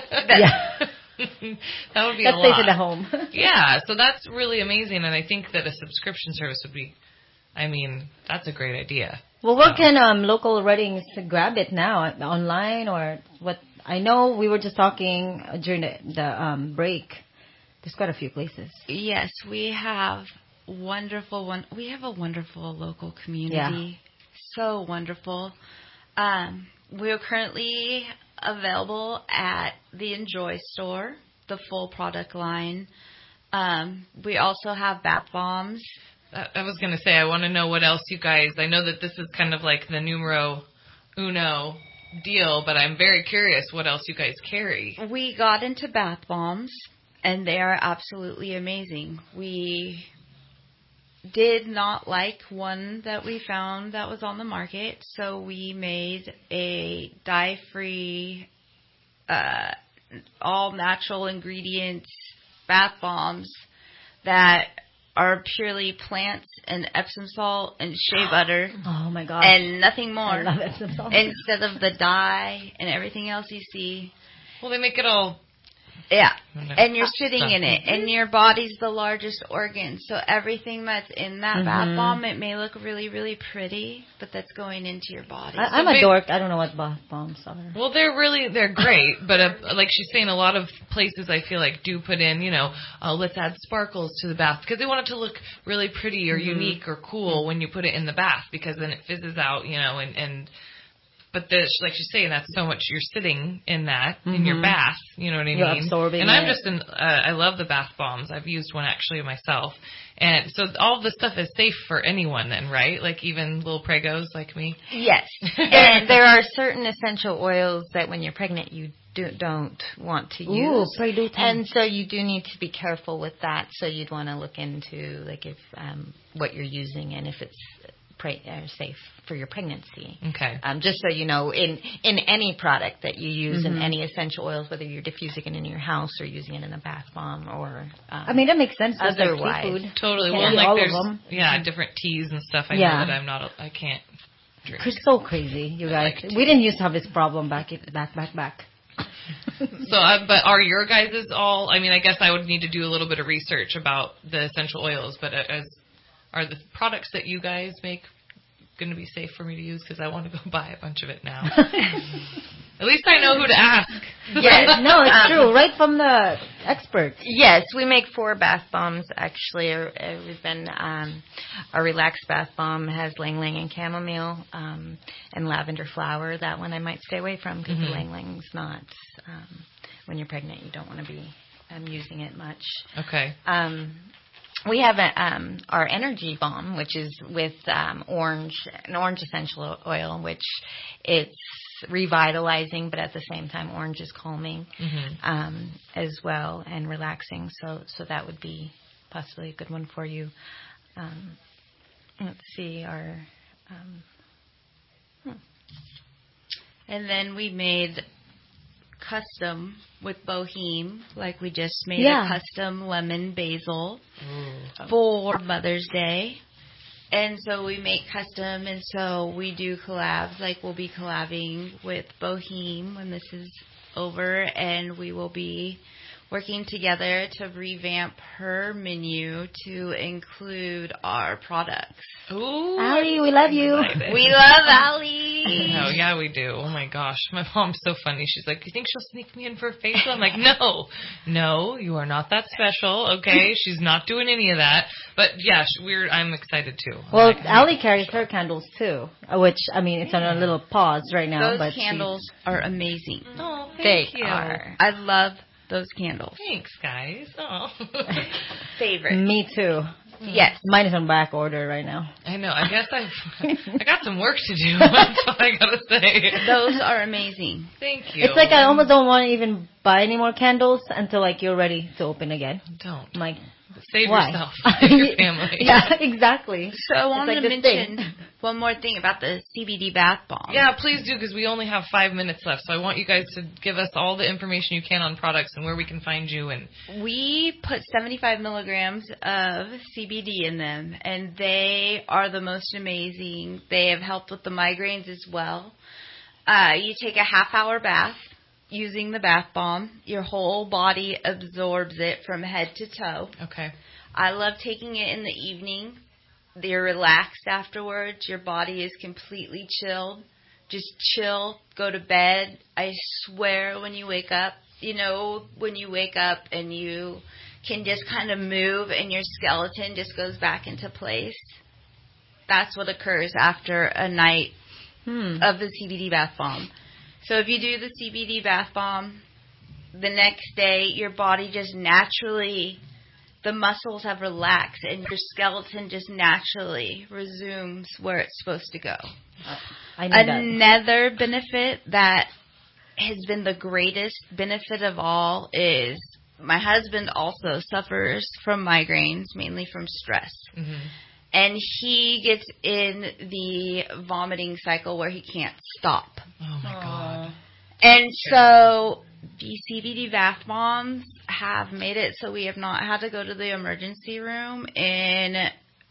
yeah. That would be that a lot. That stays in the home. Yeah, so that's really amazing, and I think that a subscription service would be, I mean, that's a great idea. Well, where so. can um, local Reddings grab it now? Online or what? I know we were just talking during the, the um, break. There's quite a few places. Yes, we have wonderful one. We have a wonderful local community. Yeah. So wonderful. Um, we are currently available at the Enjoy store, the full product line. Um, we also have bath bombs. I was going to say, I want to know what else you guys, I know that this is kind of like the numero uno deal, but I'm very curious what else you guys carry. We got into bath bombs, and they are absolutely amazing. We did not like one that we found that was on the market, so we made a dye-free, uh, all-natural ingredients bath bombs that are purely plants and Epsom salt and shea butter. Oh, my gosh. And nothing more. I love Epsom salt. Instead of the dye and everything else you see. Well, they make it all... Yeah, and you're sitting in it, and your body's the largest organ, so everything that's in that mm-hmm. bath bomb, it may look really, really pretty, but that's going into your body. I, I'm so a dork. I don't know what bath bombs are. Well, they're really, they're great, but uh, like she's saying, a lot of places I feel like do put in, you know, uh, let's add sparkles to the bath, because they want it to look really pretty or mm-hmm. unique or cool when you put it in the bath, because then it fizzes out, you know, and... and But the, like she's saying, that's so much you're sitting in that, mm-hmm. in your bath, you know what I you're mean? Absorbing and I'm it. just, in, uh, I love the bath bombs. I've used one actually myself. And so all this stuff is safe for anyone then, right? Like even little pregos like me? Yes. And there are certain essential oils that when you're pregnant you do, don't want to use. Ooh, pray do tell. And so you do need to be careful with that. So you'd want to look into like if um, what you're using and if it's Pre- uh, safe for your pregnancy. Okay. Um, just so you know, in in any product that you use, mm-hmm. in any essential oils, whether you're diffusing it in your house or using it in a bath bomb or... Um, I mean, that makes sense. Otherwise. Like seafood. Totally. Can't well, like all there's, of them. yeah, different teas and stuff. I yeah. know that I'm not, a, I can't drink. It's so crazy, you guys. Like we didn't used to have this problem back, back, back, back. So, uh, but are your guys' all, I mean, I guess I would need to do a little bit of research about the essential oils, but as are the products that you guys make going to be safe for me to use, because I want to go buy a bunch of it now. At least I know who to ask. Yes, no, it's um, true. Right from the expert. Yes, we make four bath bombs, actually. Uh, we've been, um, our relaxed bath bomb has Lang Lang and chamomile um, and lavender flower. That one I might stay away from because mm-hmm. the Lang Lang's not, um, when you're pregnant, you don't want to be um, using it much. Okay. Um, we have a, um, our energy bomb, which is with um, orange, an orange essential oil, which it's revitalizing, but at the same time, orange is calming Mm-hmm. um, as well and relaxing. So, so that would be possibly a good one for you. Um, let's see our. Um, hmm. And then we made custom with Boheme, like we just made Yeah. a custom lemon basil Ooh. for Mother's Day. And so we make custom, and so we do collabs, like we'll be collabing with Boheme when this is over, and we will be working together to revamp her menu to include our products. Ooh, Allie, we love you. We love Allie. Oh, yeah, we do. Oh, my gosh. My mom's so funny. She's like, you think she'll sneak me in for a facial? I'm like, no. No, you are not that special, okay? She's not doing any of that. But, yeah, sh- we're. I'm excited, too. I'm Well, like, Allie carries her candles, too, uh, which, I mean, it's on a little pause right now. Those but she's- candles are amazing. Oh, thank They you. are. I love those candles. Thanks, guys. Oh. Favorite. Me, too. Yes. Mine is on back order right now. I know. I guess I've I got some work to do. That's what I gotta say. Those are amazing. Thank you. It's like I almost don't want to even buy any more candles until like you're ready to open again. Don't. I'm like, Save why? yourself. Save your family. Yeah, exactly. So I wanted like to this mention thing. one more thing about the C B D bath bomb. Yeah, please do, because we only have five minutes left. So I want you guys to give us all the information you can on products and where we can find you. And We put seventy-five milligrams of C B D in them, and they are the most amazing. They have helped with the migraines as well. Uh, you take a half-hour bath using the bath bomb. Your whole body absorbs it from head to toe. Okay. I love taking it in the evening. You're relaxed afterwards. Your body is completely chilled. Just chill, go to bed. I swear when you wake up, you know, when you wake up and you can just kind of move and your skeleton just goes back into place. That's what occurs after a night Hmm. of the C B D bath bomb. So if you do the C B D bath bomb, the next day your body just naturally, the muscles have relaxed and your skeleton just naturally resumes where it's supposed to go. I know that. Another benefit that has been the greatest benefit of all is my husband also suffers from migraines, mainly from stress. Mm-hmm. And he gets in the vomiting cycle where he can't stop. Oh, my God. And so the C B D bath bombs have made it so we have not had to go to the emergency room in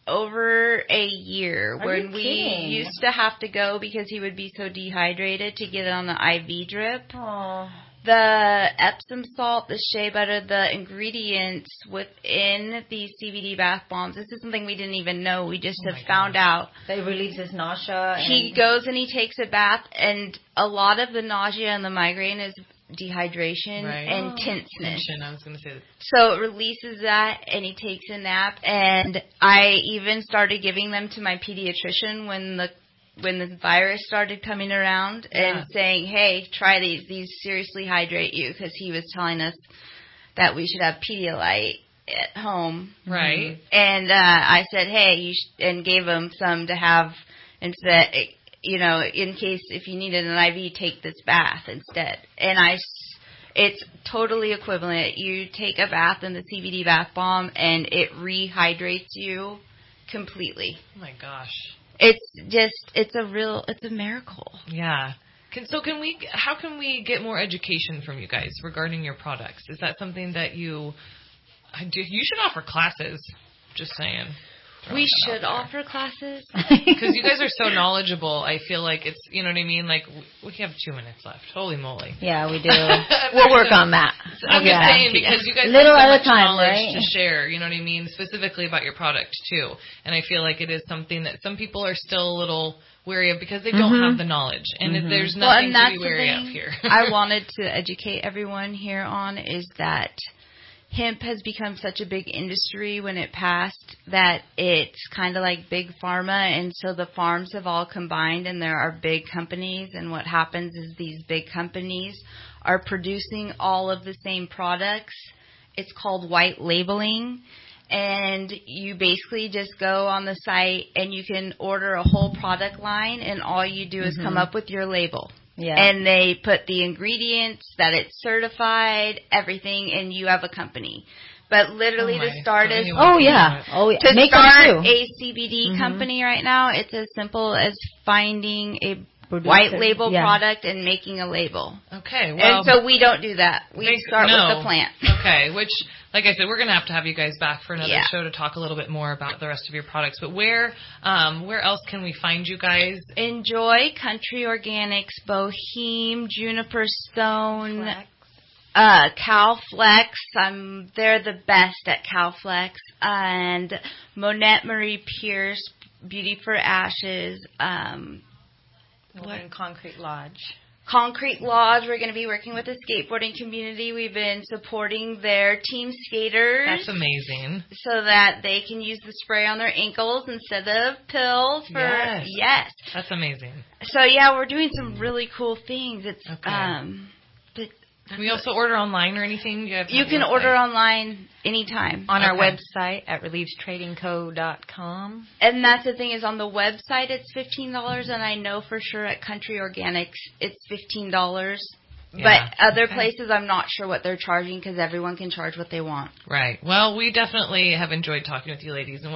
over a year. Are when you we kidding? used to have to go because he would be so dehydrated to get on the I V drip. Aww. The Epsom salt, the shea butter, the ingredients within these C B D bath bombs, this is something we didn't even know. We just Oh have my found God. out. They release his nausea. And He goes and he takes a bath, and a lot of the nausea and the migraine is dehydration Right. and Oh. tenseness. Tension, I was going to say that. So it releases that, and he takes a nap. And I even started giving them to my pediatrician when the when the virus started coming around, Yeah. and saying, "Hey, try these. These seriously hydrate you," because he was telling us that we should have Pedialyte at home. Right. And uh, I said, "Hey," you sh-, and gave him some to have, and said, you know, in case if you needed an I V, take this bath instead. And I, it's totally equivalent. You take a bath in the C B D bath bomb, and it rehydrates you completely. Oh, my gosh. It's just, it's a real, it's a miracle. Yeah. Can, so can we? How can we get more education from you guys regarding your products? Is that something that you? I do, you should offer classes. Just saying. We should offer classes. Because you guys are so knowledgeable. I feel like it's, you know what I mean? Like, we have two minutes left. Holy moly. Yeah, we do. We'll work on that. I'm Yeah. just saying, because you guys Little have so at a much time, knowledge right? to share, you know what I mean? Specifically about your product, too. And I feel like it is something that some people are still a little wary of because they don't Mhm. have the knowledge. And Mhm. there's Well, nothing and to that's be the wary thing of here. I wanted to educate everyone here on is that hemp has become such a big industry when it passed that it's kind of like big pharma, and so the farms have all combined and there are big companies, and what happens is these big companies are producing all of the same products. It's called white labeling, and you basically just go on the site and you can order a whole product line, and all you do is Mm-hmm. come up with your label. Yeah. And they put the ingredients, that it's certified, everything, and you have a company. But literally Oh, to my. start So as anyone Oh can yeah. do it. Oh yeah. to Make them start too. a C B D Mhm. company right now, it's as simple as finding a Producer. white label Yeah. product and making a label. Okay, well, and so we don't do that. We They- start no. with the plant. Okay, which, like I said, we're going to have to have you guys back for another Yeah. show to talk a little bit more about the rest of your products. But where, um, where else can we find you guys? Enjoy Country Organics, Boheme, Juniper Stone, uh, Calflex. Um, they're the best at Calflex. And Monette Marie Pierce, Beauty for Ashes. Um, We're in Concrete Lodge. Concrete Lodge, we're going to be working with the skateboarding community. We've been supporting their team skaters. That's amazing. So that they can use the spray on their ankles instead of pills. For, Yes. yes. That's amazing. So, yeah, we're doing some really cool things. It's Okay. um, but Can we also order online or anything? You, have you can website? order online anytime. On our Okay. website at relieves trading co dot com. And that's the thing is on the website it's fifteen dollars, and I know for sure at Country Organics it's fifteen dollars. Yeah. But other Okay. places I'm not sure what they're charging because everyone can charge what they want. Right. Well, we definitely have enjoyed talking with you ladies, and what